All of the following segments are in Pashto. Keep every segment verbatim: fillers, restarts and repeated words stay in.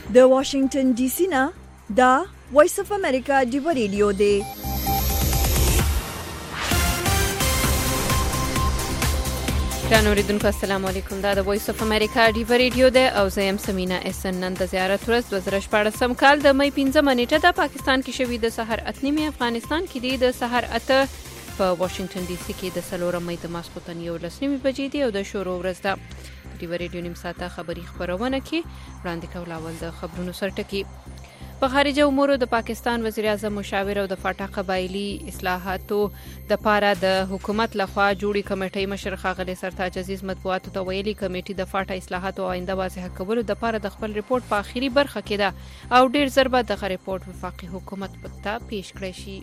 د واشنگټن ډي سي نه دا وایس اف امریکا دی ریډیو دی. ګران اوریدونکو السلام علیکم. دا د وایس اف امریکا دی ریډیو دی او زه یم سمینا احسن. نن د زیارت ورځ دوه زره شپاړسم کال د مې پنځمه نیټه د پاکستان کې شوې د سحر اته نیمې، افغانستان کې دی د سحر اته، په واشنگټن ډي سي کې د څلورم مې د ماسخوتن یو لس نیمې بجې دی او د شروع ورځ ده. دی ریډیو نیم ساعته خبري خبرونه کې وړاندې کول اول د خبرونو سرټکی. په خارجه امورو د پاکستان وزیر اعظم مشاور او د فاټا قبایلی اصلاحاتو د پاره د حکومت لخوا جوړی کمیټې مشر ښاغلی سرتاج عزیز مطبوعاتو ته ویلي کمیټې د فاټا اصلاحاتو آینده واضح کولو د پاره د خپل ریپورت په اخیری برخه کې ده او ډیر ضربه د ریپورت وفاقي حکومت ته پیش کړی شي.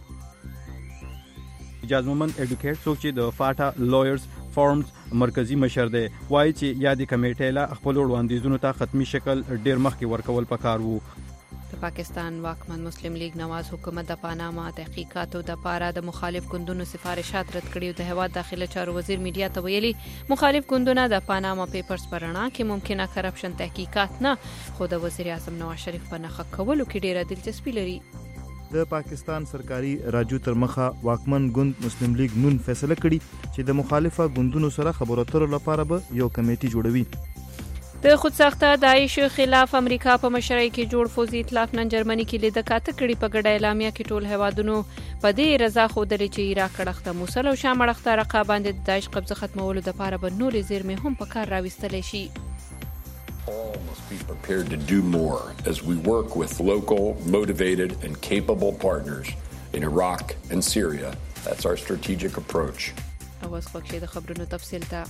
اجازه مومن اډوکیټ څوک چې د فاټا لویرز فورمز مرکزی مشر دی وایي چې یادې کمیټې له خپل وړاندیزونو ته ختمي شکل ډیر مخکې ورکول پکار وو. د پاکستان واکمن مسلم لیگ نواز حکومت د پاناما تحقیقاتو د پاره د مخالف ګوندونو سفارشات رد کړي او د هیواد داخله چارو وزیر میډیا ته ویلي مخالف ګوندونه د پاناما پیپرز پرانا کې ممکنه کرپشن تحقیقات نه، خو د وزیر اعظم نواز شریف په نخښه کولو کې ډیره دلچسپي لري. د پاکستان سرکاري راجو تر مخه واکمن ګوند مسلم لیگ نون فیصله کړي چې د مخالفه ګوندونو سره خبرو اترو لپاره به یو کمیټي جوړوي. د خودساخته داعش خلاف امریکا په مشرۍ کې جوړ فوزي ائتلاف نن جرمني کې لیده کاته کړي. په ګډه اعلامیه کې ټول هیوادونو په دې رضا ښودلې چې عراق اړخته موصل او شام اړخته رقه باندې د داعش قبضه ختمولو لپاره به نورې زیرمې هم په کار راوستلی شي. All must be prepared to do more as we work with local, motivated and capable partners in Iraq and Syria. That's our strategic approach. اوس خو کې د خبرونو تفصیل ته.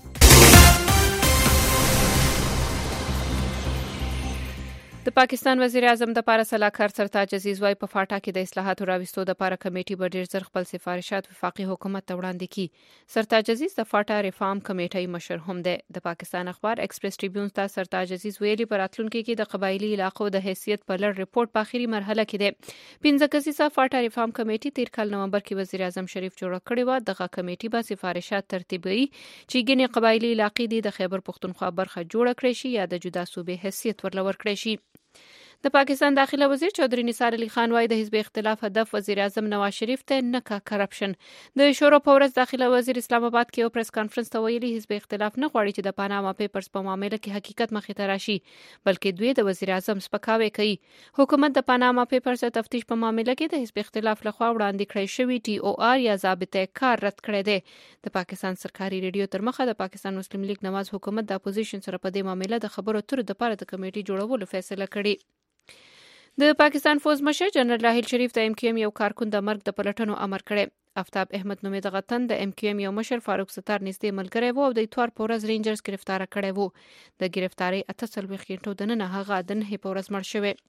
د پاکستان وزیر اعظم د پاره سلاکار سرتاج عزیز وايي په فاټا کې د اصلاحاتو راوستو د پاره کمیټي به ډیر زر خپل سفارشات وفاقي حکومت ته وړاندې کړي. سرتاج عزیز د فاټا ریفارم کمیټي مشر هم دی. د پاکستان اخبار ایکسپریس ټریبیون ته سرتاج عزیز ویلي په راتلونکي کې د قبایلی علاقو د حیثیت په لړ ریپورت په اخیری مرحله کې دی. پنځه کسیزه فاټا ریفارم کمیټي تیر کال نومبر کې وزیر اعظم شریف جوړ کړی و. دغه کمیټي به سفارشات ترتیبوي چې ګڼې قبایلی علاقې د خیبر پختونخوا برخه جوړ کړي شي یا د جدا صوبې حیثیت ورلور کړي شي. د پاکستان داخله وزیر چودھری نثار علي خان وايي د حزب اختلاف هدف وزیر اعظم نواز شریف ته نه کا کرپشن. د شورا په ورځ داخله وزیر اسلام آباد کې یو پریس کانفرنس ته ویلي حزب اختلاف نه غواړي چې د پاناما پیپرز په معاملې کې حقیقت مخې ته راشي، بلکې دوی د وزیر اعظم سپکاوی کوي. حکومت د پاناما پیپرز د تفتیش په معاملې کې د حزب اختلاف لخوا وړاندې کړی شوی ټي او آر یا ضابطه کار رد کړی دی. د پاکستان سرکاري ریډیو تر مخه د پاکستان مسلم لیگ نواز حکومت د اپوزیشن سره په دې معاملې د خبرو اترو لپاره د کمیټې جوړولو فیصله کړې. د پاکستان فوز مشر جنرال راحیل شریف د ام کیو ام یو کارکون د مرګ د پلټنو امر کړی. آفتاب احمد نومې دغه تن د ام کیو ام یو مشر فاروق ستار نږدې ملګری و او د اتوار په ورځ رینجرز گرفتار کړی و. د گرفتاری اته څلوېښت غنټو دننه هغه د نهې په ورځ مړ شوی.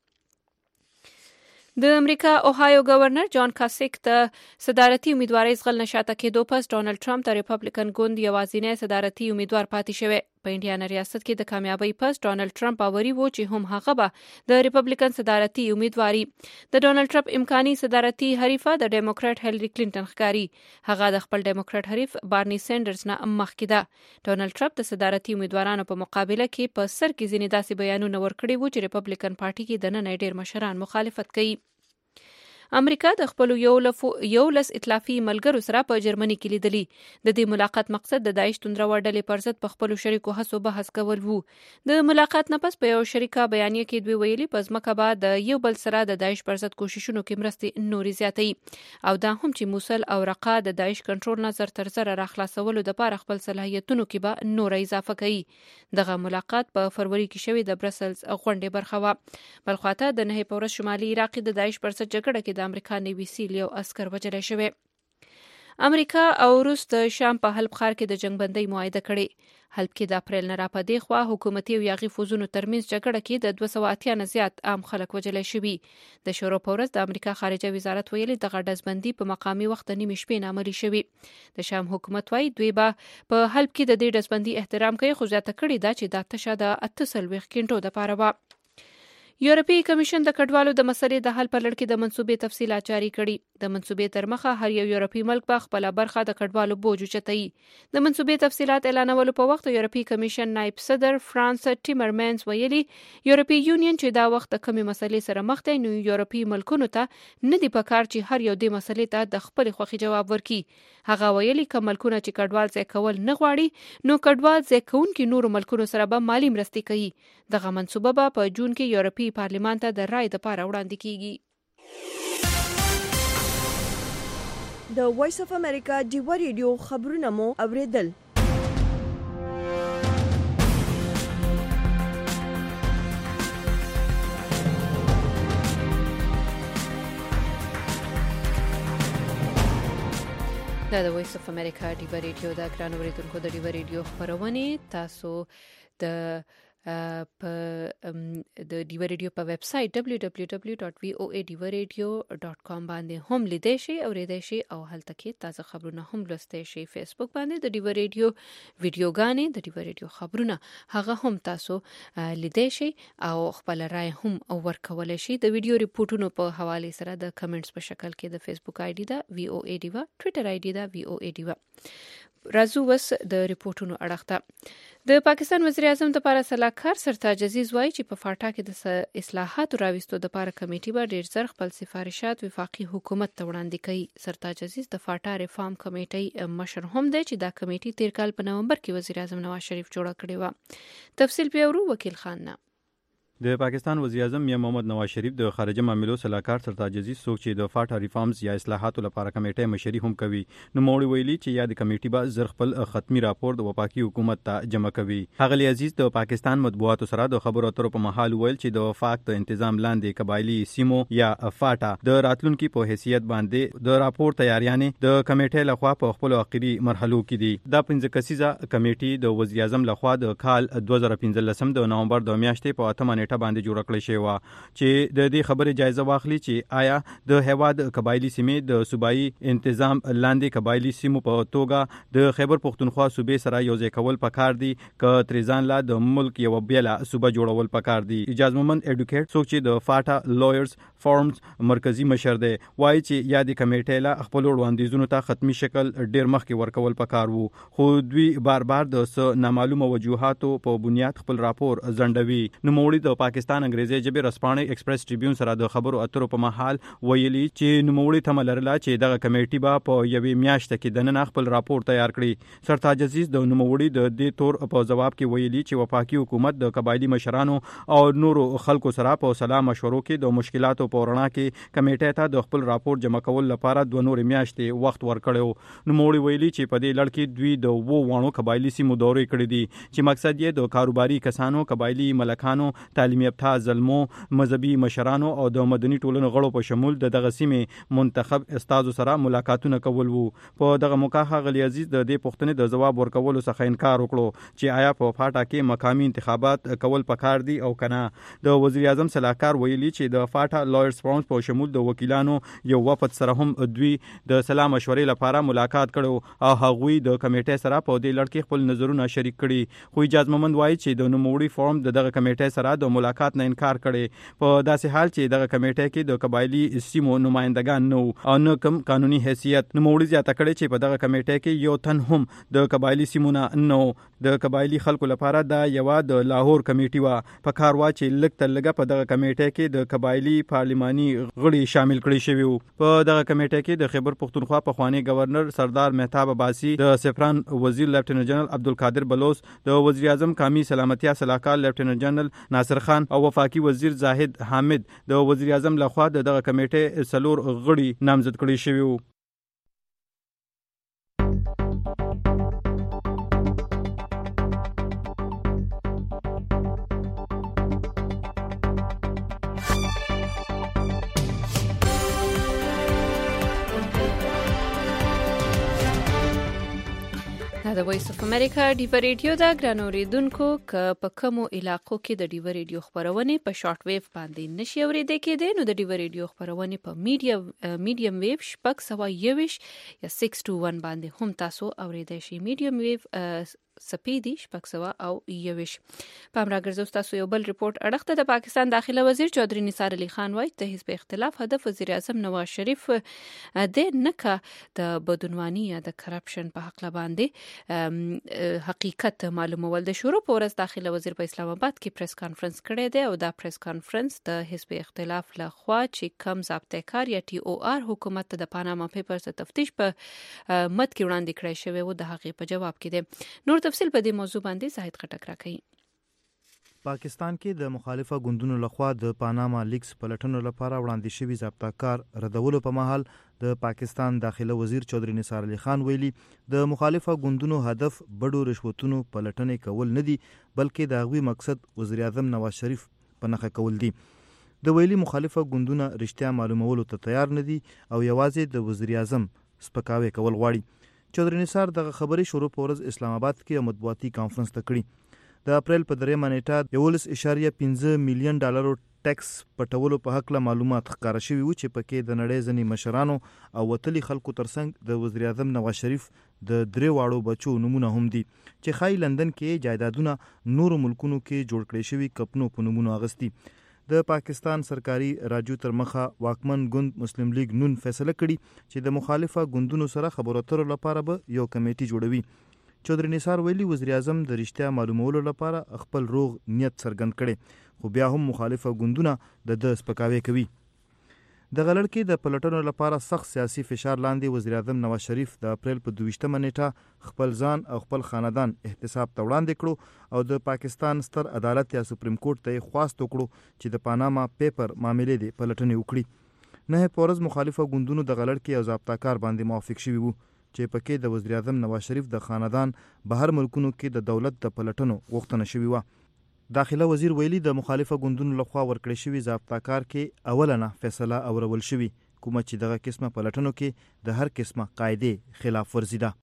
د امریکا اوهایو گورنر جان کاسیک د صدارتي امیدوارۍ زغل نشاته کېدو پس ډانلډ ټرمپ د ریپبلیکن ګوند یوازینی صدارتي امیدوار پاتې شوی. په انډیانا ریاست کې د کامیابی پس ډانلډ ټرمپ باوري و چې هم هغه به د ریپبلیکن صدارتي امیدواري. د ډانلډ ټرمپ امکاني صدارتي حریفه د ډیموکرات هیلری کلینټن ښکاري. هغه د خپل ډیموکرات حریف بارني سینډرز نه مخکې ده. ډانلډ ټرمپ د صدارتي امیدوارانو په مقابله کې په سر کې ځینې داسې بیانونه ورکړي وو چې ریپبلیکن پارټي کې دننه ډیر مشران مخالفت کوي. امریکا د خپل یو لس ائتلافي ملګرو سره په جرمني کې لیدلی. د دې ملاقات مقصد د داعش توندرو ډلې پر ضد په خپل شریکو هڅو بحث کول وو. د ملاقات نه پس په یو شریکه بیانیه کې دوی ویلي په ځمکه به د یو بل سره د داعش پر ضد کوششونو کې مرستې نورې زیاتوي او دا هم چې موصل او رقه د داعش کنټرول نظر تر سره راخلاصولو لپاره خپل صلاحیتونو کې به نور اضافه کوي. دغه ملاقات په فروری کې شوی د برسلز غونډې برخه و. بل خواته د نهې په ورځ شمالي عراق د داعش پر ضد جګړه کې د امریکا نیوي سیل یو عسکر وژل شوی. امریکا او روس د شام په حلب ښار کې د جنگ بندۍ معاهده کړې. حلب کې د اپریل نه راپدې خوا حکومتي او یاغي فوزونو ترمنځ جګړه کې د دوه سوه اتیا نه زیات عام خلک وژل شوي. د شروع په ورځ د امریکا خارجه وزارت ویلي دغه ډزبندي په مقامي وخت د نیمې شپې نه عملي شوي. د شام حکومت وايي دوی به په حلب کې د دې ډزبندي احترام کوي، خو زیاته کړې ده چې دا تشه د اته څلوېښت غنټو دپاره وه. یورپی کمیشن د کډوالو د مسلې د حل په لړ کې د منصوبې تفصیلات جاری کړي. د منصوبې تر مخه هر یو یورپی ملک به خپل برخه د کډوالو بوج اوچتوي. د منصوبې تفصیلات اعلانولو په وخت یورپی کمیشن نائب صدر فرانس ټیمرمنز ویلي یورپی یونین چې دا وخت د کمی مسلې سره مخ دی نو یورپی ملکونو ته نه دی پکار چې هر یو د مسلې ته د خپل خوخي جواب ورکړي. هغه ویلي کوم ملکونه چې کډوال ځای کول نه غواړي نو کډوال ځای کوونکي نور ملکونو سره به مالی مرستې کوي. دغه منصوبه به په جون کې یورپی پارلیمان ته د رای د پاره وړاندې کیږي. د وایس اف امریکا ډیو ریډیو خبرونه مو اوریدل. دا د وایس اف امریکا ډیو ریډیو د ګران اوریدونکو د ډیو ریډیو خبرونه تاسو د په د ډیو ریډیو په ویب سټ دبلیو دبلیو دبلیو ډاټ وی او ای ډیو ریډیو ډاټ کام باندې هم لیدئ شئ او ریدئ شئ او هلته کې تازه خبرونه هم لوستئ شئ. فیسبوک باندې د ډیو ریډیو ویډیوګانې د ډیو ریډیو خبرونه هغه هم تاسو لیدئ شئ او خپل رائے هم ورکولای شئ. د ویډیو ریپورتونو په حواله سره د کمنټس په شکل کې د فیسبوک آی ډی دا وی او ای ډیو، ټوئیټر آی ډی دا وی او ای ډیو. راځو وس د ریپورتونو اړخ ته. د پاکستان وزیر اعظم د پاره سلاکار سرتاج عزیز وایي چې په فاټا کې د اصلاحاتو راوستو د پاره کمیټي به ډیر زر خپل سفارشات وفاقي حکومت ته وړاندې کوي. سرتاج عزیز د فاټا ریفارم کمیټي مشر هم دی چې دا کمیټي تیر کال په نومبر کې وزیر اعظم نواز شریف جوړه کړې و. تفصیل پیورو وکیل خان نه. د پاکستان وزیر اعظم میا محمد نواز شریف د خارجه معاملو سلاکار سرتاج عزیز څوک چې د فاټا ریفارمز یا اصلاحاتو لپاره کمیټه مشري هم کوي نو موري ویلي چې یا د کمیټي به زر خپل ختمي راپور د وفاقي حکومت ته جمع کوي. هغه عزیز د پاکستان مطبوعاتو سره د خبرو اترو په محل ویل چې د وفاق د تنظیم لاندې قبایلی سیمو یا فاټا د راتلونکو په حیثیت باندې د راپور تیاریانې د کمیټې لخوا په خپل اخري مرحلو کې دي. دا پنځه کسیزه کمیټي د وزیر اعظم لخوا د کال دوه زره پنځلس د نومبر د میاشتې په اتمه نیټه باندې جوړ کړل شوی و چې د دې خبرې جایزه واخلي چې آیا د هواد قبایلی سیمې د صوبایي تنظیم لاندې قبایلی سیمو په توګه د خیبر پختونخوا صوبې سره یوځای کول پکار دي ک تریزان لا د ملک یو بیل صوبه جوړول پکار دي. اجازه مومند اډوکیټ څوک چې د فاټا لویرز فورمز مرکزی مشر دی وایي چې یا د کمیټې لا خپل وړاندیزونو ته ختمي شکل ډیر مخکې ورکول پکار وو خو دوی بار بار د نامعلومه وجوهاتو په بنیاد خپل راپور ځنډوي. نو موړي د پاکستان انګریزي ژبه رسپانه ایکسپریس ټریبیون سره د خبرو اترو په محل ویلي چې نوموړي تم لرله چې دغه کمیټي به په یوې میاشت کې د نن خپل راپور تیار کړي. سرتاج عزیز د نوموړي د دې تور په جواب کې ویلي چې وفاقي حکومت د قبایلی مشرانو او نورو خلکو سره په سلام مشورو کې د مشکلاتو په وړاندې کې کمیټې ته د خپل راپور جمع کول لپاره دوه نور میاشتې وخت ورکړو. نوموړي ویلي چې په دې لړ کې دوی د وو وانو قبایلی سیمو دورې کړې دي چې مقصد یې د کاروباري کسانو، قبایلی ملکانو، تعلیم یافته ظلمو، مذهبي مشرانو او د مدني ټولنو غړو په شمول د دغه سیمې منتخب استادو سره ملاقاتونه کول وو. په دغه موقع غلی عزیز د دې پوښتنې د جواب ورکولو څخه انکار وکړو چې آیا په فاټا کې مقامي انتخابات کول پکار دي او کنه. د وزیر اعظم سلاکار ویلي چې د فاټا لویرز فورمز په شمول د وکیلانو یو وفد سره هم دوی د سلام مشورې لپاره ملاقات کړو او هغوی د کمیټې سره په دې لړ کې خپل نظرونه شریک کړي. خو اجازه مومند وایي چې د نوموړي فورم د دغه کمیټې سره د ملاقات نه انکار کړي په داسې حال چې دغه کمیټې کې د قبایلی سیمو نمائندگان نو او نه کوم قانوني حیثیت. نوموړي زیاته کړي چې په دغه کمیټې کې یو تن هم د قبایلی سیمو نه نو. د قبایلی خلکو لپاره دا یو د لاهور کمیټي و په کار وا چې لږ تر لږه په دغه کمیټې کې د قبایلی پارلماني غړي شامل کړي شوی وو. په دغه کمیټې کې د خیبر پختونخوا په خوانی گورنر سردار مهتاب عباسی، د سفران وزیر لیفټیننټ جنرال عبدالقادر بلوچ، د وزیر اعظم قومي سلامتیا سلاکار لیفټیننټ جنرال ناصر خان او وفاقي وزیر زاهد حامد د وزیر اعظم لخوا د دغه کمیټې څلور غړي نامزد کړي شوی وو. د وایس اف امریکا ډیو ریډیو دا ګران اوریدونکو ک په کومو علاقو کې د ډیو ریډیو خبرونه په شارټ ویو باندې نشي اوریدل کېدای نو د ډیو ریډیو خبرونه په میډیم میډیم ویو شپږ سوه یوش یا شپږ سوه یو باندې هم تاسو اوریدای شئ. میډیم ویو سپیدي شپږ سوه او یوش. پام راګرځو تاسو یو بل ریپورت اړخته. د پاکستان داخله وزیر چودھری نثار علي خان وایي د حزب اختلاف هدف وزیر اعظم نواز شریف د نکه د بدعنواني یا د کرپشن په حق باندې حقیقت معلومول. د شروع په ورځ داخله وزیر په اسلام آباد کې پریس کانفرنس کړی دی او دا پریس کانفرنس د حزب اختلاف له خوا چې کم ضابطه کار یا ټي او آر حکومت د پاناما پیپرز تفتیش په مد کې وړاندې کړی شوی و د هغې په جواب کې دی. نور تفصیل په دې موضوع باندې زاهد خټک راکوي. پاکستان کې د مخالفه ګوندونو لخوا د پاناما لیکس پلټنو لپاره وړاندې شوی ضابطه کار ردولو په مهال د پاکستان داخله وزیر چودھری نثار علي خان ویلي د مخالفه ګوندونو هدف بډو رشوتونو پلټنې کول نه دي بلکې د هغوی مقصد وزیر اعظم نواز شریف په نښه کول دي. د ویلي مخالفه ګوندونه رښتیا معلومولو ته تیار نه دي او یوازې د وزیر اعظم سپکاوی کول غواړي. چودھری نثار دغه خبرې شروع په ورځ اسلام آباد کې مطبوعاتي کانفرنس ته کړی. د اپریل په درېیمه نیټه یولس اشاریه پنځه میلیون ډالرو ټیکس پټولو په حق له معلومات ښکاره شوي وو چې پکې د نړۍ ځینې مشرانو او وتلي خلکو ترڅنګ د وزیر اعظم نواز شریف د درې واړو بچو نمونه هم دي چې ښایي لندن کې جایدادونه نورو ملکونو کې جوړ کړی شوي کپنو په نومونو اغستی. د پاکستان سرکاري راجو تر مخه واکمن ګوند مسلم لیگ نون فیصله کړي چې د مخالفه ګوندونو سره خبرو اترو لپاره به یو کمیټي جوړوي. چودھری نثار ویلي وزیر اعظم د رښتیا معلومولو لپاره خپل روغ نیت څرګند کړي خو بیا هم مخالفه ګوندونه د د سپکاوی کوي. د غلړ کې د پلټنو لپاره سخت سیاسي فشار لاندې وزیر اعظم نواز شریف د اپریل په دویشتمه نیټه خپل ځان او خپل خاندان احتساب ته وړاندې کړو او د پاکستان ستر عدالت یا سپریم کورټ ته خواست وکړو چې د پاناما پیپر معاملې د پلټنې وکړي. نه په ورځ مخالفه ګوندونو د غلړ کې یو ضابطه کار باندې موافق شوي وو چې پکې د وزیر اعظم نواز شریف د خاندان بهر ملکونو کې د دولت د پلټنو غوښتنه شوې وه. داخله وزیر ویلي د مخالفه ګوندونو لخوا ورکړی شوي ضابطه کار کې اولنه فیصله اورول شوي کومه چې دغه قسمه پلټنو کې د هر قسمه قاعدې خلاف ورزي ده.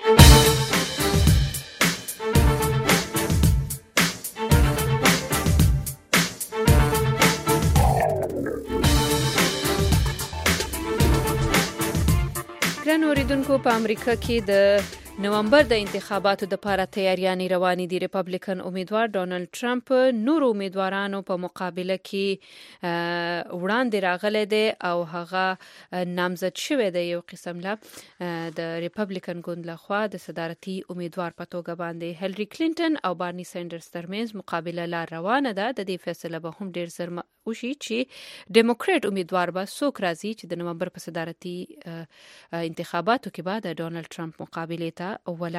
ګران اوریدونکو په امریکا کې د نومبر د انتخاباتو د لپاره تیاریانې روانې دي. ریپبلیکن امیدوار ډونالد ټرمپ نور امیدوارانو په مقابله کې وړاندې راغلی دی او هغه نامزد شوی دی یو قسم له د ریپبلیکن ګوند لخوا د صدارتي امیدوار په توګه باندې. هیلری کلینټن او بارني سینډرز ترمنځ مقابله لا روانه ده. د دې فیصله به هم ډیر زر وشي چې ډیموکریټ امیدوار به څوک راځي چې د نومبر په صدارتي انتخاباتو کې به د ډونالد ټرمپ مقابله ته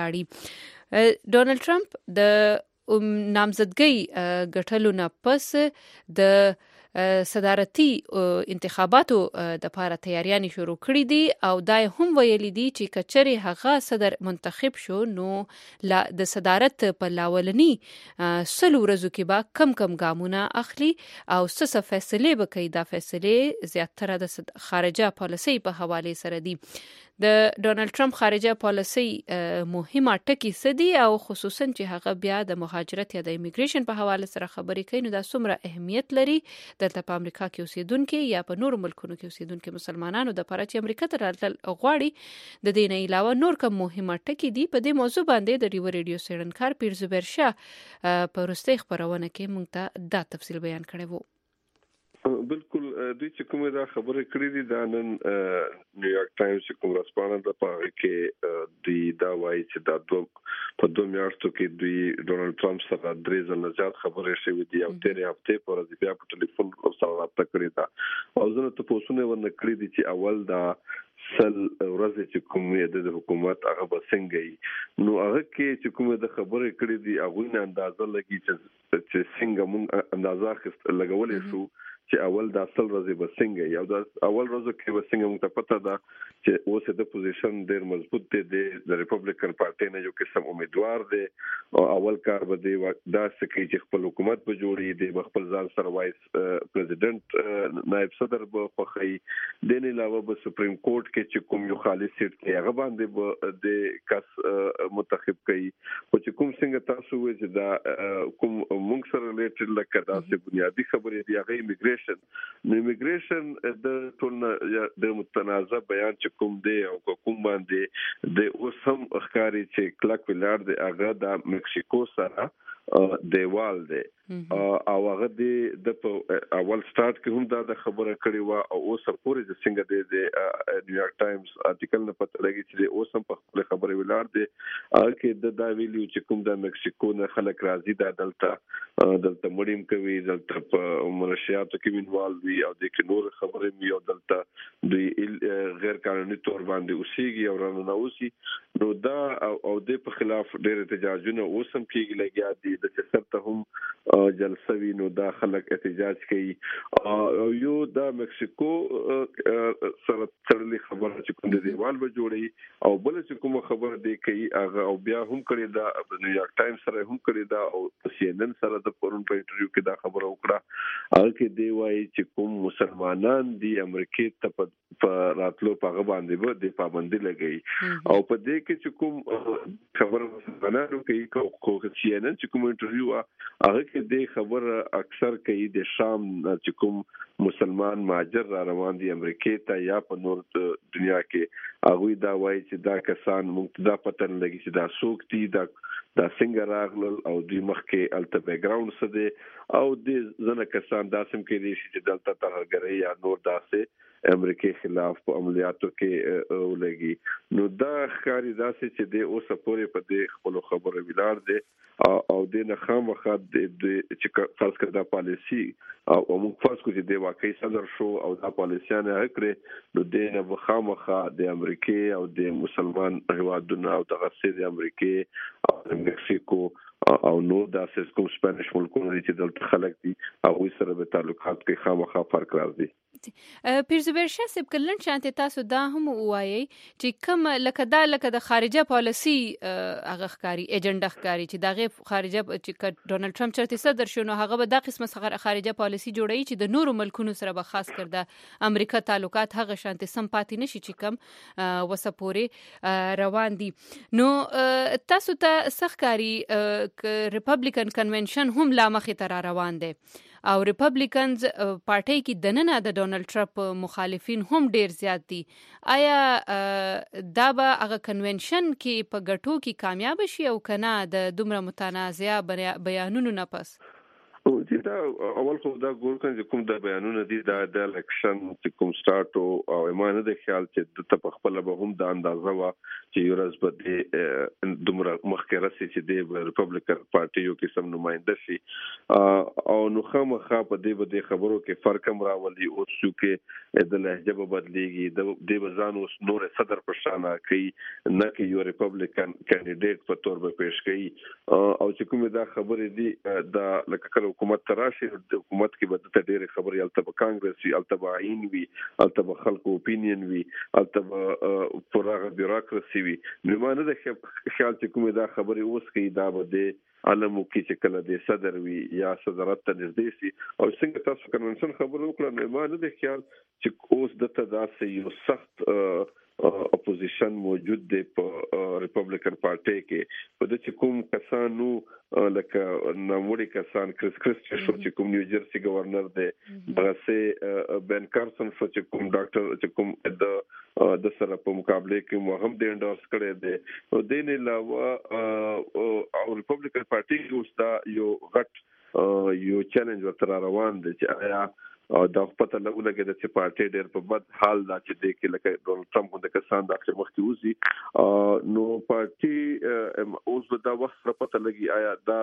ولاړی. ډونالد ټرمپ د نامزدګۍ ګټلو نه پس د صدارتي انتخاباتو د لپاره تیاریانې شروع کړې دي او دا هم ویلي دي چې کچري هغه صدر منتخب شو نو د صدارت په لاولني سلو ورځو کې به کم کم ګامونه اخلي او څه فیصله به کوي. دا فیصله زیاتره د خارجه پالیسي په حواله سره دي. د ډونالد ټرمپ خارجه پالیسي مهمه ټکی سدي او خصوصا چې هغه بیا د مهاجرت یا د ایمیګریشن په حواله سره خبرې کوي نو دا څومره اهمیت لري دلته په امریکا کې اوسیدونکو یا په نورو ملکونو کې اوسیدونکو مسلمانانو د لپاره چې امریکا ته راتلل غواړي. د دې نه علاوه نور کوم مهمه ټکی دي. په دې موضوع باندې د ریو ریډیو سیړنکار پیر زبیر شاه په وروستۍ خبرونه کې موږ ته دا تفصیل بیان کړی وو. بالکل دوی چې کومه دا خبره کړې دي دا نن نیویارک ټایمز چې کوم رسپانډ د پاره کې دوی دا وایي چې دا دوه په دوه میاشتو کې دوی ډونالد ټرمپ سره درې ځله زیات خبرې شوې دي او تیرې هفته پر ورځ بیا په ټلیفون سره رابطه کړې ده او زه ته پوښتنه ونه کړې دي چې اول دا سل ورځ چې کومه د حکومت هغه بسنګي نو هغه کې چې کومه د خبرې کړې دي هغه نه اندازه لګي چې څنګه مونږ اندازه خست لګولې شو چې اول د اصل ورځې بسنګ یو د اول ورځو کې بسنګ موږ ته پته ده چې اوسه د پوزیشن ډیر مضبوط دی د ریپبلیکن پارټي نه یو قسم امیدوار دی او اول کار به دی دا سکه چې خپل حکومت به جوړي دی خپل ځان سره وایس پریزیدنت نائب صدر به خوخی د نه علاوه به سپریم کورټ کې چې کوم یو خالص سیټ کې هغه باندې به د کس منتخب کړي او چې کوم څنګه تاسو وې چې دا کوم موږ سره ریلیټډ لکه دا څه بنیادی خبرې دی هغه ایمیګریشن امیګریشن نو امیګریشن د ټول د متنازع بیان چې کوم دی او کوم باندې د اوس هم ښکاری چې کلک ویلار دی هغه د میکسیکو سره دیوال دی او هغه د اول سٹارټ کې هم دا خبره کړې و او اوس پورې د څنګه د نیویارک ټایمز آرټیکل نه پته لګی چې اوس هم په خپل خبره ویلار دی هغه کې د دا ویلیو چې کوم د میکسیکو نه خلک راځي دا دلته دلته مړیم کوي دلته په منشیاتو کې وینوال وی او د نور خبره می او دلته د غیر قانوني تور باندې اوسېږي او رانه اوسي نو دا او د په خلاف ډېر احتجاجونه اوس هم کېږي لګیا دي د چرته هم جلسه وی نو دا خلک احتجاج کوي او یو د میکسیکو سره تړلې خبره چې کوم د دیوال به جوړي او بل چې کوم خبره دی کوي هغه او بیا هم کړی دا نیویارک ټایمز سره هم کړی دا او سی ان ان سره د پرون په انټرویو کې دا خبره وکړه هغه کې دی وایي چې کوم مسلمانان دی امریکای ته په راتلو په باندې به د پابندي لګي او په دې کې چې کوم خبره مسلمانانو کوي کو سی ان ان چې کوم انټرویو هغه کې د خبره اکثر کوي د شام چې کوم مسلمان مهاجر را روان دي امریکای ته یا په نور دنیا کې هغه دا وایي چې دا کسان موږ دا پته نه لګي چې دا څوک دي دا دا څنګه راغلل او د مخکې الته بیک ګراوند څه دی او د زنه کسان داسم کې دي چې دلته ترهګري یا نور داسې امریکای خلاف په عملیاتو کې ولګي نو دا ښکاری داسې چې د اوسه پورې په دې خپل خبره ویلار دي او د نه خامخا د چې فرض کړه دا پالیسی او موږ فرض کوو چې د واقعي صدر شو او دا پالیسیانه هکړي نو د نه خامخا د امریکای او د مسلمان هیوادونو او د غسې د امریکای او د میکسیکو او نو د اساس کوم سپانیش ملکونو چې دلته خلک دي او سره به تعلقات کې خامخا فرق راځي پیرزبر شاه سب کلن شانته تاسو دا هم وایي چې کوم لکه دا لکه د خارجه پالیسی هغه ښکاری ایجنډا ښکاری چې دغه خارجه چې ډونالد ټرمپ چرته صدر شونه هغه به د قسمه خارجه پالیسی جوړی چې د نورو ملکونو سره به خاص کړه امریکا تعلقات هغه شانته سم پاتې نشي چې کم وسپوري روان دي نو تاسو ته سخکاری ریپبلیکن کنونشن هم لا مخې تر روان دي او ریپبلیکنز پارټي کې دننه د ډونالد ټرمپ مخالفین هم ډیر زیات دي آیا دا به هغه کنونشن کې په ګټو کې کامیاب شي او کنه د دومره متنازع بیانونو نه پس چې دا اول خو دا ګور کړي کوم د بیانونه دي دا د الیکشن چې کوم سٹارټ او ایمانه د خیال چې د خپل به هم د اندازه وا چې یورز به د دومره مخکې راسي چې د ریپبلیکن پارټي یو قسم نماینده شي او نو خامخا په دې به د خبرو کې فرق هم راولي او چې د لهجه به بدليږي د بزان اوس نور صدر پر شان کوي نه کې یو ریپبلیکن کینډیډیټ په تور به پیش کوي او چې کومه دا خبرې دي دا لکه کله حکومت تراشي د حکومت کې به د ډېر خبرې الته په کانګرس وی الته به عین وی الته به خلکو اپینین وی الته به پراغه بیوروکراسي وی نو مانه د خیال چې کومه دا خبرې اوس کې دا به د علمو کې چې کله د صدر وی یا صدرت ته نږدې سي او څنګه تاسو کنونشن خبرو وکړه نو مانه د خیال چې اوس د تداسې یو سخت اپوزیشن موجود دی په ریپبلیکن پارټي کې په د کوم کسانو لکه ناموړي کسان کریس کریس چې کوم نیو جرسي گورنر دی هغه بن کارسن چې کوم ډاکټر چې کوم د د سره په مقابله کې مو هم د انډورس کړي دی او د نه علاوه او ریپبلیکن پارټي کې اوس دا یو غټ یو چیلنج ورته روان دی چې آیا او دا پته لګولګي د چې پارټي ډېر په بد حال دا چې د کې لکه ډونالد ټرمپ د کسان د اخر مخ کې وزي نو پارټي اوس به دا وخت پته لګي آیا دا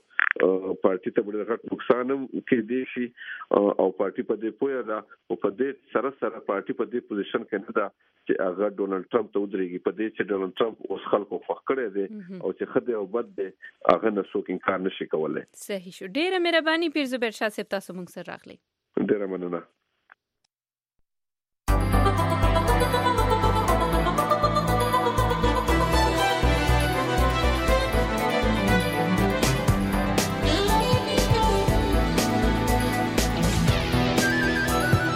پارټي ته ډېر غټ نقصان کې دی شي او پارټي په دې پوهه دا او په دې سره سره پارټي په دې پوزیشن کې نه دا چې هغه ډونالد ټرمپ ته ودرېږي په دې چې ډونالد ټرمپ اوس خلکو خوښ کړي دي او چې خدای او بد دي هغه نه څوک انکار نشي کولای. صحیح شو. ډېره مهرباني پیر زبیر شاه صاحب تاسو موږ سره راغلی. ډېره مننه.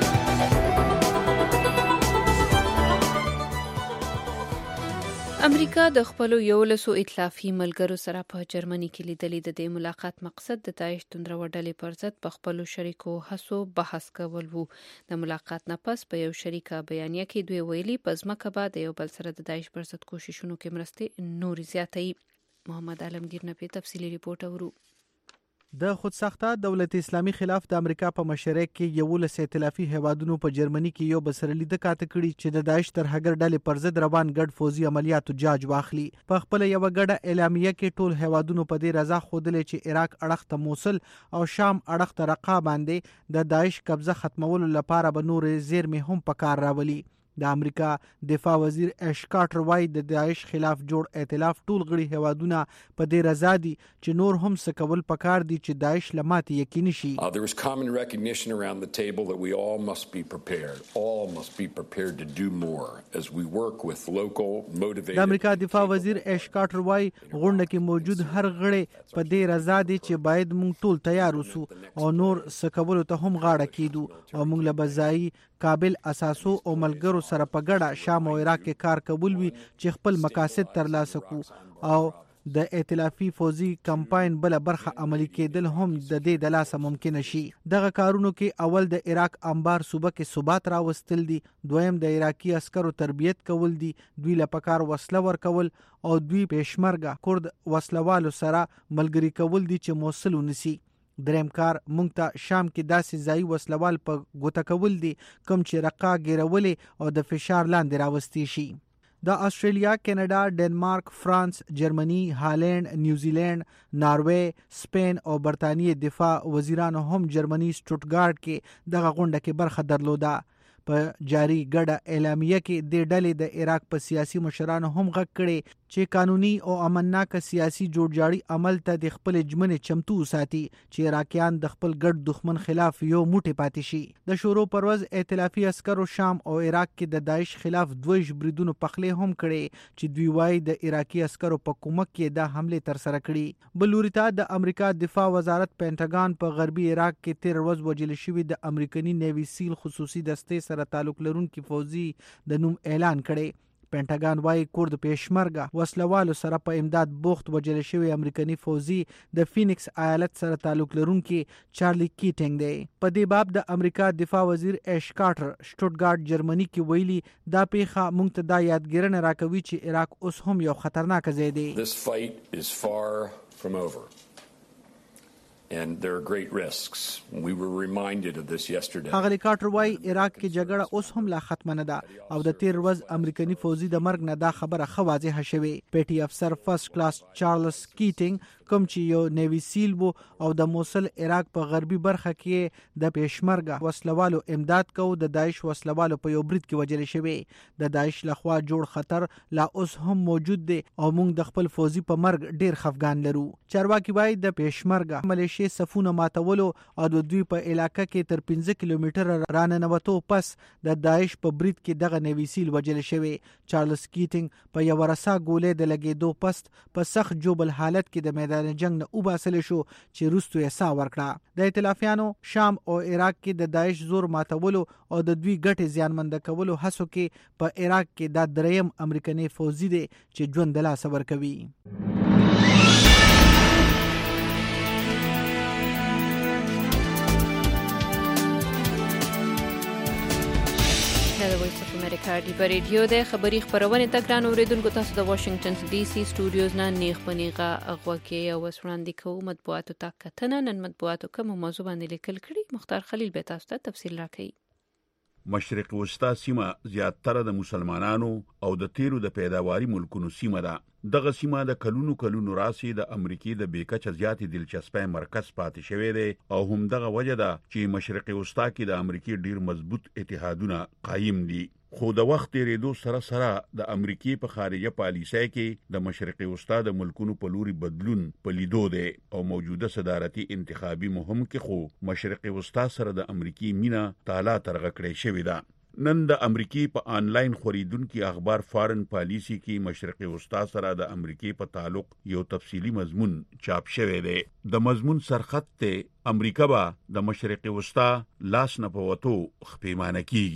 امریکا امریکا د خپل یولسو ائتلافي ملګرو سره په جرمني کې لیدلې د دې ملاقات مقصد د داعش توندرو ډلې پر ضد په خپل شریکو هڅو بحث کول وو. د ملاقات نه پس په یو شریکه بیانیه کې دوی ویلي په ځمکه بعد یو بل سره د داعش پر ضد کوششونو کې مرستې نوري زیاتې. محمد عالمگیر نه په تفصیلی ریپورت اورو. د خودساخته دولت اسلامي خلاف د امریکا په مشرۍ کې یولس ائتلافي هیوادونو په جرمني کې یو بسره لید کاته کړي چې د داعش ترهګر ډلې پر ضد روان ګډ فوزي عملیاتو جاج واخلي. په خپل یو غډه اعلامیه کې ټول هیوادونو په دې رضا خوده چې عراق اړخ ته موصل او شام اړخ ته رقا باندې د داعش قبضه ختمولو لپاره به نور زیرمې هم په کار راولي. د امریکا دفاع وزیر اش کارټر وايي د داعش خلاف جوړ ائتلاف ټول غړي هیوادونه په دې رضا دي چې نور هم څه کول پکار دي چې داعش لماتې یقیني شي. Uh, there is common recognition around the table that we all must be prepared. All must be prepared to do more as we work with local motivated. د امریکا دفاع وزیر اش کارټر وايي غونډه کې موجود هر غړي په دې رضا دي چې باید موږ ټول تیار اوسو او نور څه کول ته هم غاړه کیدو او موږ له بځای قابل اساسو او ملګرو سره په ګډه شام او عراق کې کار کول وي چې خپل مقاصد ترلاسه کو او د ائتلافي فوزي کمپاین بل برخه عملی کېدل هم د دې د لاسه ممکن شي. دغه کارونو کې اول د عراق انبار صوبه کې ثبات راوستل دي، دویم د عراقي عسکرو تربیت کول دي، دوی له پکار وسله ورکول او دوی پېشمرګه کورد وسلوالو سره ملګری کول دي چې موصل ونسی. دریم کار مونږ ته شام کې داسې ځای وسلوال په ګوته کول دي کوم چې رقا ګیرولې او د فشار لاندې راوستي شي. د استرالیا، کینیډا، ډنمارک، فرانس، جرمني، هالند، نیوزیلند، ناروې، سپین او برتانیې دفاع وزیرانو هم جرمني سټوټګارټ کې دغه غونډه کې برخه درلوده. په جاری ګډه اعلامیه کې د ډلې د عراق په سیاسي مشرانو هم غږ کړي چې قانوني او امنناک سیاسي جوړجاړي عمل ته د خپل جمنې چمتو ساتي چې عراقیان د خپل ګډ دښمن خلاف یو موټی پاتې شي. د شورو پروز ائتلافي عسکرو شام او عراق کې د داعش خلاف دویش بریدونو پخلې هم کړي چې دوی وايي د عراقي عسکرو په کومک کې د حمله تر سره کړي. بلوريتا د امریکا دفاع وزارت پینټاګان په غربي عراق کې تیر ورځ وژل شوی د امریکایي نیوی سیل خصوصي دستې سره تعلق لرونکي فوزي د نوم اعلان کړي. پینټاګان وايي کورد پېشمرګه وسلوالو سره په امداد بوخت وژل شوی امریکایي فوزي د فینکس ایالت سره تعلق لرونکي چارلی کیټینګ دی. په دې باب د امریکا دفاع وزیر اش کارټر سټوټګارټ جرمني کې ویلي دا پیښه موږ ته دا یادګیرنه راکوي چې عراق اوس هم یو خطرناک ځای دی. This fight is far from over. And there are great risks. We were reminded of this yesterday. هغه کارټر وايي عراق کې جګړه اوس هم لا ختم نه ده او د تیر ورځ امریکایي فوزي د مرګ نه دا خبره خو واضحه شوه. پیټي افسر فرست کلاس چارلز کیټینګ کوم چې یو نیوی سیل وو او د موصل عراق په غربي برخه کې د پېشمرګه وسلوالو امداد کو د داعش وسلوالو په یو برید کې وژل شوی. د داعش لخوا جوړ خطر لا اوس هم موجود دی او موږ د خپل فوزي په مرګ ډیر خفګان لرو. چارواکي وايي د پېشمرګه ملیشیا صفونه ماتولو او د دوی په علاقې کې تر پنځه کیلومتره راننوتو پس د داعش په برید کې دغه نیوی سیل وژل شوی. چارلز کیټینګ په یو رسا ګولې د لګېدو پس په سخت جوبل حالت کې د میدان جنگ نه وباسل شو چې روستو یې سا ورکړه. د ائتلافیانو شام او عراق کې د داعش زور ماتولو او د دوی ګټې زیانمند کولو هڅو کې په عراق کې د دریم امریکایي فوزي دی چې ژوند د لاس ورکوي. د وایس اف امریکا دی په ریډیو د خبري خبرونه ته ګران اوریدونکو تاسو د واشنگټن ډي سي سټوډیوز نه نیغ پنیغه اغوکه او وسوړاندې کوم مطبوعاتو ته کتنه نن مطبوعاتو کوم موضوع باندې لیکل کړي. مختار خلیل به تاسو ته تفصیل راکړي. مشرق وسطا سیمه زیاتره د مسلمانانو او د تیرو د پیداواري ملکونو سیمه ده. دغه سیمه د کلونو کلونو راسي د امریکای د بیکچه زیاتې دلچسپۍ مرکز پاتې شوی دی او هم دغه وجه ده چې مشرق وسطا کې د امریکای ډیر مضبوط اتحادونه قایم دي. خو د وخت تیریدو سره سره د امریکای په خارجه پالیسۍ کې د مشرق وسطا د ملکونو په لوري بدلون په لیدو دی او موجوده صدارتي انتخابي مهم کې خو مشرق وسطا سره د امریکای مینا تعالی ترغه کړی شوی ده. نن د امریکای په آنلاین خوریدونکو اخبار فارن پالیسی کې مشرق وسطا سره د امریکای په تعلق یو تفصیلی مضمون چاپ شوی دی. د مضمون سرخط ته امریکا با د مشرق وسطا لاس نه پوتو خپېمانه کیږي.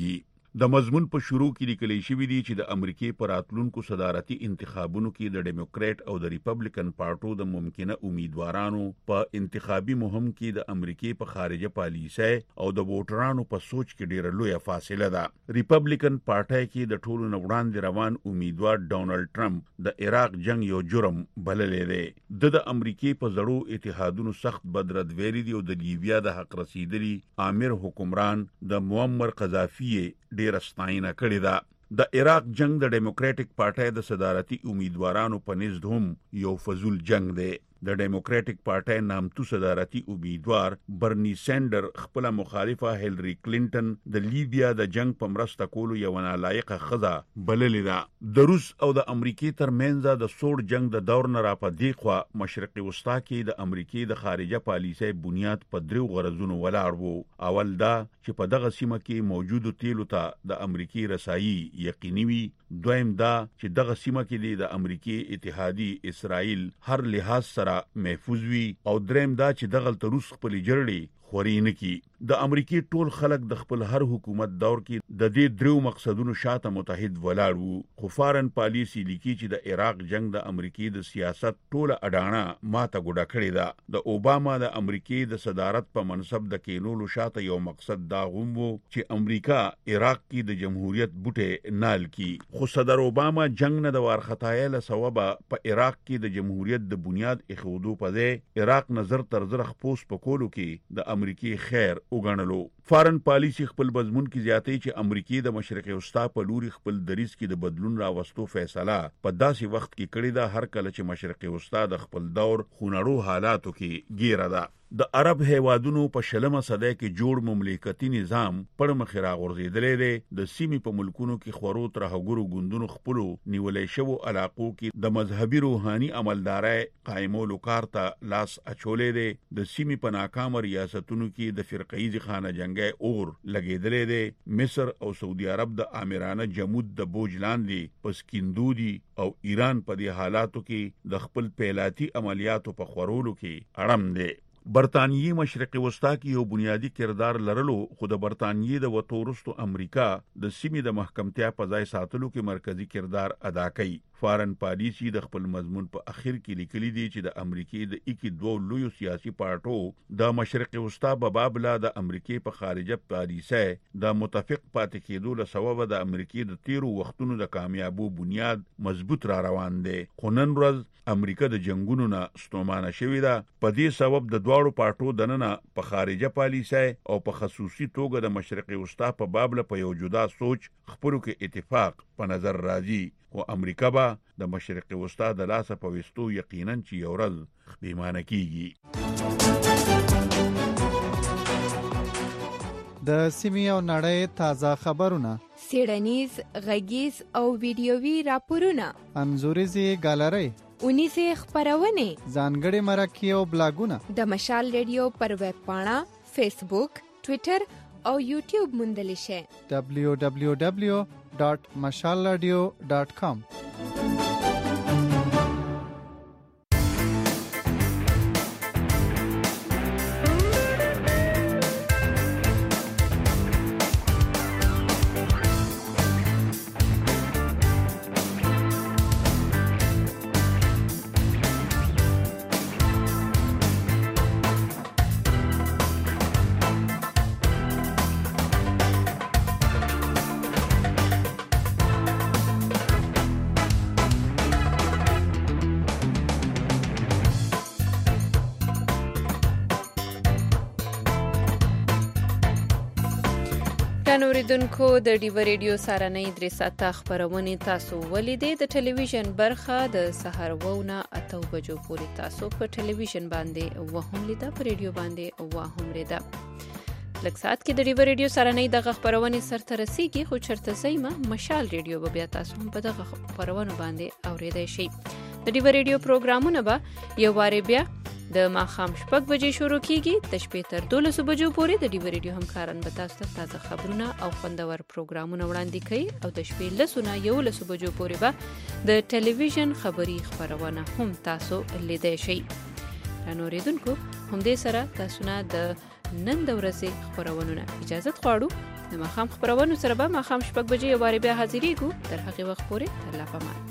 د مضمون په شروع کې لیکل شوی دی چې د امریکای پر راتلونکو صدارتي انتخابونو کې د ډیموکرات او د ریپبلیکن پارټو د ممکنه امیدوارانو په انتخابي مهم کې د امریکای په خارجه پالیسۍ او د ووټرانو په سوچ کې ډیره لوی فاصله ده. ریپبلیکن پارټي کې د ټولو نه وړاندې روان امیدوار ډونالد ټرمپ د عراق جنگ یو جرم بللې دی. د د امریکای په زړو اتحادونو سخت بدرد ویلي دی او د لیبیا د حق رسیدلی امیر حکمران د معمر قذافی ډیر ستاینه کړې ده. د عراق جنگ د ډیموکراټک پارټي د صدارتي امیدوارانو په نزد هم یو فضول جنگ دی. د ډیموکراټک پارټي نامتو صدارتي امیدوار برني سینډر خپل مخالفه هیلری کلینټن د لیبیا د جنگ په مرسته کولو یو نالایقه خزه بللې ده. د روس او د امریکای ترمنځ د سوړ جنگ د دور نه را پدې خو مشرقي وسطا کې د امریکای د خارجه پالیسۍ بنیاد په درو غرضونو ولاړ وو. اول دا چې په دغه سیمه کې موجودو تیلو ته د امریکای رسایي یقیني وي. دویم دا چې دغه سیمه کې د امریکای اتحادی اسرائیل هر لحاظ سره محفوظ وي. او دریم دا چې دغه روس خپل جړړي خوري نه کی. د امریکای ټول خلک د خپل هر حکومت دور کې د دې درو مقصدونو شاته متحد ولاړ وو. خو فارن پالیسی لیکي چې د عراق جنگ د امریکای د سیاست ټوله اډانه ماته ګډه کړې ده. د اوباما د امریکای د صدارت په منصب د کینولو شاته یو مقصد دا هم وو چې امریکا عراق کې د جمهوریت بوټه نال کی. خو صدر اوباما جنگ نه د وارخطای له سبب په عراق کې د جمهوریت د بنیاد اخودو په ځای عراق نظر تر زر خپوس پکولو کې د امریکای خیر وګڼلو. فارن پالیسی خپل مضمون کې زیاتې چې امریکای د مشرقي وسطا په لوري خپل دریځ کې د بدلون راوستو فیصله په داسې وخت کې کړې ده هر کله چې مشرقي وسطا د خپل دور خونړو حالاتو کې ګیره ده. د عرب هیوادونو په شلمه صدۍ کې جوړ مملکتي نظام پر مخ راغورځېدلې دی. د سیمې په ملکونو کې خورو تر هغورو ګوندونو خپلو نیولې شوو علاقو کې د مذهبي روحاني عملدارۍ قائمولو کار ته لاس اچولې دی. د سیمې په ناکام ریاستونو کې د فرقه‌ایز خانه جنگي اور لګېدلې دی. مصر او سعودي عرب د آمرانه جمود د بوج لاندې پس کیندودي او ایران په دې حالاتو کې د خپل پیلاتي عملیاتو په خورولو کې اړم دی. برطانیې مشرقي وسطا کې یو بنیادی کردار لرلو خو د برطانیې د وتورستو امریکا د سیمې د محکمتیا په ځای ساتلو کې مرکزی کردار ادا کوي. فارن پالیسی د خپل مضمون په اخر کې لیکلي دي چې د امریکای د اکی دوه لوی سیاسي پارټو د مشرقي وسطا په بابل د امریکای په خارجه پالیسۍ د متفق پاتې کېدو له سبب د امریکای د تیرو وختونو د کامیابو بنیاد مضبوط را روان دي. خو نن ورځ امریکا د جنگونو نه ستومانه شوې ده. په دې سبب د دواړو پارټو دننه په خارجه پالیسۍ او په خصوصي توګه د مشرقي وسطا په بابل په یو جدا سوچ خپلو کې اتفاق په نظر راځي. او امریکا به د مشرقي وسطا د لاسه په وستو یقینا چې یو ورځ خدمانه کیږي. د سیمې او نړۍ تازه خبرونه، سیړنیز، غږیز او ویډیووي راپورونه، انځوریزي ګالري، اونیزه خبرونه، ځانګړي مرکې او بلاګونه د مشال ریډیو پر ویب پاڼه، فیسبوک، ټوئیټر او یوټیوب موندل شي. دبلیو دبلیو دبلیو ډاٹ مشال رادیو ډاٹ کام. نوریدونکو د ډیو ریډیو سارنۍ درې ساعته خبرونه تاسو ولیدې. د ټلویزیون برخه د سحر وونه اته بجو پورې تاسو په ټلویزیون باندې وهم لیدا، په ریډیو باندې وهم لیدا. لږ ساعت کې د ډیو ریډیو سارنۍ د خبرونه سرته رسیږي، خو چرته زېما مشال ریډیو به بیا تاسو هم په دغه خبرونه باندې اوریدای شئ. د ډیو ریډیو پروګرامونه به یو واره بیا د ماخام شپږ بجې شروع کیږي. د شپې تر دولس بجو پورې د ډیو ریډیو همکاران به تاسو ته تازه خبرونه او خوندور پروګرامونه وړاندې کوي، او د شپې لسونه یولس بجو پورې به د ټلویزیون خبري خبرونه هم تاسو لیدای شئ. نوریدونکو هم دې سره تاسو نه د نن د ورځې خبرونه اجازه غواړو. د ماخام خبرونو سره به ماخام شپږ بجې واره بیا حاضرېږو. تر هغه وخت پورې الله پامان.